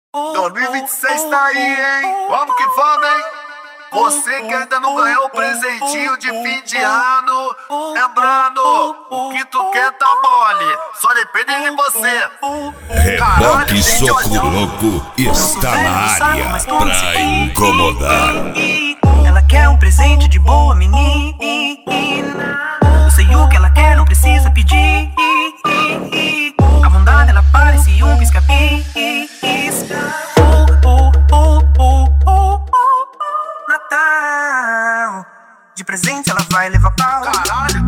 2026 tá aí, hein? Vamos que vamos, hein? Você que ainda não ganhou o presentinho de fim de ano, lembrando, o que tu quer tá mole, só depende de você. Reboque Soco Louco está na área pra incomodar. Ela quer um presente de boa menina. Eu sei o que ela quer, não precisa pedir. A bondade ela parece um pisca-pisca. Natal, de presente ela vai levar pau. Caralho,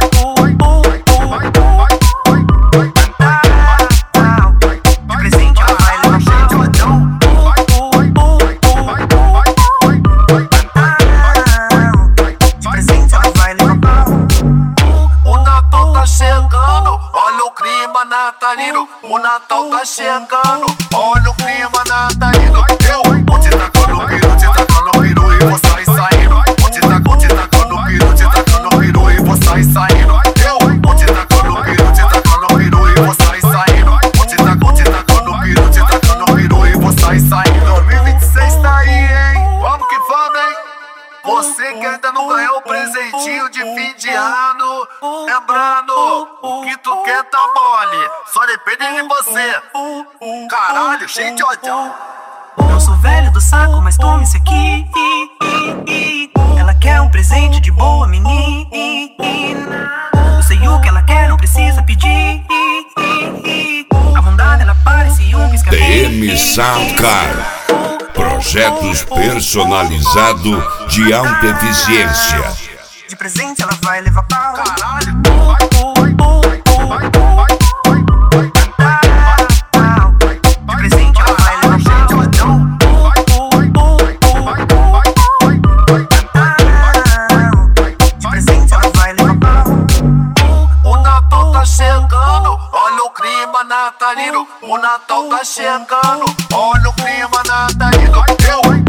de presente ela vai levar pau. De presente ela vai levar pau. o Natal tá chegando, olha o clima natalino. O Natal tá chegando, olha o clima natalino. Vou te tacando o peru, te tacando o peru e vou sair saindo. Vou te tacando o peru, te tacando o peru e vou sair saindo. Vou te tacando o peru, te tacando o peru e vou sair saindo. Vou te tacando o peru, te tacando o peru e vou sair saindo. 2026 tá aí, hein? Vamos que vamos, hein? Você que ainda não ganhou o presentinho de fim de ano, lembrando, o que tu quer tá mole, só depende de você. Caralho, cheio de ódio. Eu sou velho do saco, mas tome esse aqui. Ela quer um presente de boa menina. Eu sei o que ela quer, não precisa pedir. A bondade ela parece um pisca-pisca. TM Soundcar, projetos personalizados de alta eficiência. De presente ela vai levar pau. Caralho, De presente ela vai levar pau. De presente ela vai levar pau. o Natal tá chegando, olha o clima natalino. O Natal tá chegando, olha o clima natalino.